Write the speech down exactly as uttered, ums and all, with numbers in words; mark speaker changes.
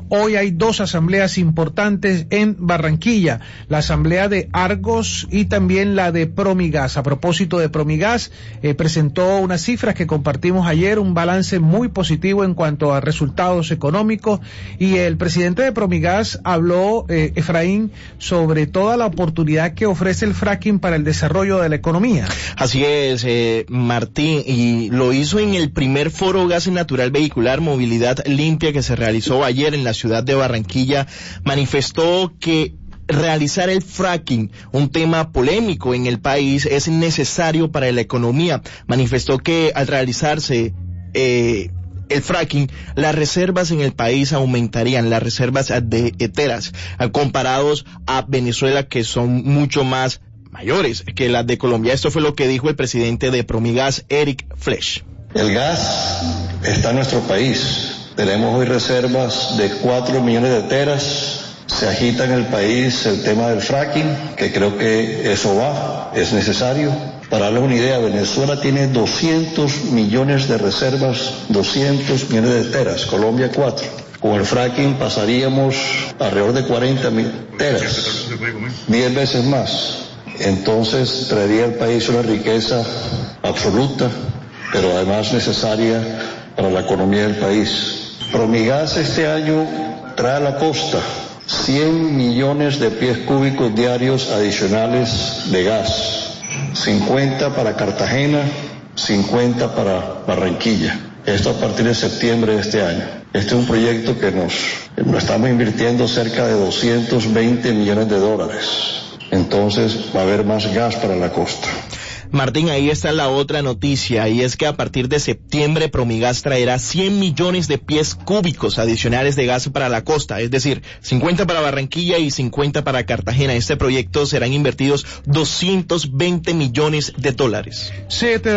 Speaker 1: Hoy hay dos asambleas importantes en Barranquilla, la asamblea de Argos y también la de Promigas. A propósito de Promigas, eh, presentó unas cifras que compartimos ayer, un balance muy positivo en cuanto a resultados económicos, y el presidente de Promigas habló, eh, Efraín, sobre toda la oportunidad que ofrece el fracking para el desarrollo de la economía.
Speaker 2: Así es, eh, Martín, y lo hizo en el primer foro Gas Natural Vehicular Movilidad Limpia que se realizó ayer en la ciudad de Barranquilla. Manifestó que realizar el fracking, un tema polémico en el país, es necesario para la economía. Manifestó que al realizarse eh, el fracking, las reservas en el país aumentarían, las reservas de eteras, comparados a Venezuela, que son mucho más mayores que las de Colombia. Esto fue lo que dijo el presidente de Promigas, Eric Flesch.
Speaker 3: El gas está en nuestro país. Tenemos hoy reservas de cuatro millones de teras. Se agita en el país el tema del fracking, que creo que eso va, es necesario. Para darles una idea, Venezuela tiene doscientos millones de reservas, doscientos millones de teras, Colombia cuatro. Con el fracking pasaríamos alrededor de cuarenta mil teras, diez veces más. Entonces traería al país una riqueza absoluta, pero además necesaria para la economía del país. Promigas este año trae a la costa cien millones de pies cúbicos diarios adicionales de gas, cincuenta para Cartagena, cincuenta para Barranquilla. Esto a partir de septiembre de este año. Este es un proyecto que nos, nos estamos invirtiendo cerca de doscientos veinte millones de dólares. Entonces va a haber más gas para la costa.
Speaker 2: Martín, ahí está la otra noticia, y es que a partir de septiembre Promigas traerá cien millones de pies cúbicos adicionales de gas para la costa, es decir, cincuenta para Barranquilla y cincuenta para Cartagena. En este proyecto serán invertidos doscientos veinte millones de dólares.
Speaker 1: Siete